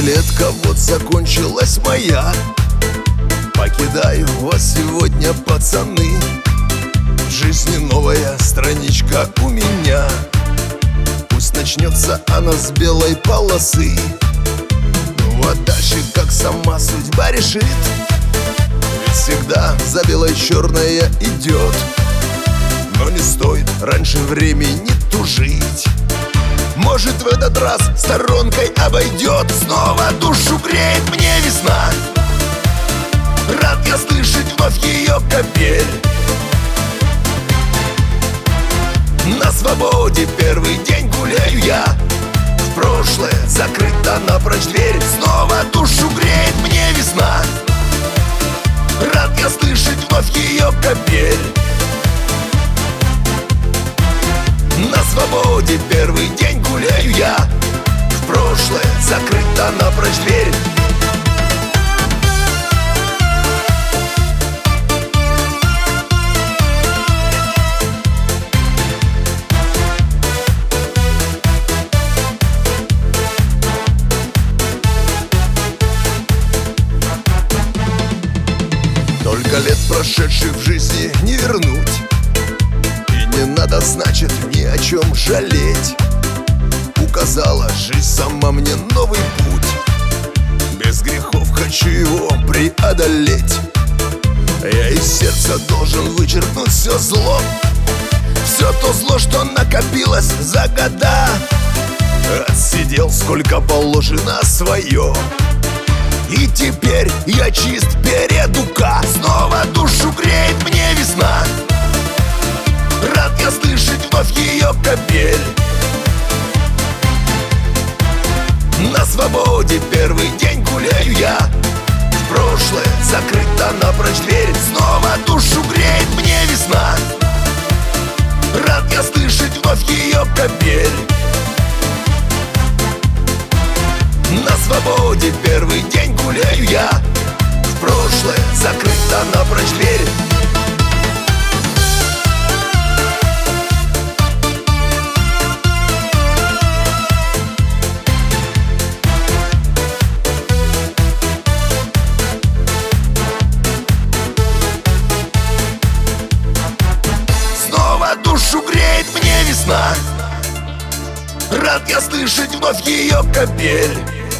Восьмилетка, вот закончилась моя. Покидаю вас сегодня, пацаны. В жизни новая страничка у меня. Пусть начнется она с белой полосы. Ну а дальше как сама судьба решит. Ведь всегда за белой черное идет. Но не стоит раньше времени тужить. Может, в этот раз сторонкой обойдет. Снова душу греет мне весна. Рад я слышать вновь ее капель. На свободе первый день гуляю я. В прошлое закрыта напрочь дверь. Снова душу греет мне весна. Рад я слышать вновь ее капель. На свободе первый день гуляю я. В прошлое закрыта напрочь дверь. Только лет прошедших в жизни не вернуть. Не надо, значит, ни о чем жалеть. Указала жизнь сама мне новый путь. Без грехов хочу его преодолеть. Я из сердца должен вычеркнуть все зло. Все то зло, что накопилось за года. Отсидел сколько положено свое. И теперь я чист перед УК. Снова душу греет мне весна. Рад я слышать вновь ее капель. На свободе первый день гуляю я. В прошлое закрыта напрочь дверь. Снова душу греет мне весна. Рад я слышать вновь ее капель. На свободе первый день гуляю я. В прошлое закрыта напрочь дверь. Душу греет мне весна. Рад я слышать вновь ее капель.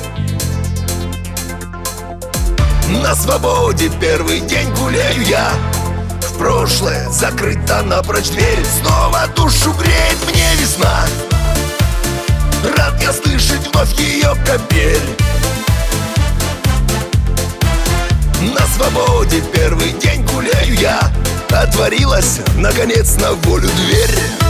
На свободе первый день гуляю я. В прошлое закрыта напрочь дверь. Снова душу греет мне весна. Рад я слышать вновь ее капель. На свободе первый день гуляю я. Отворилась, наконец, на волю дверь.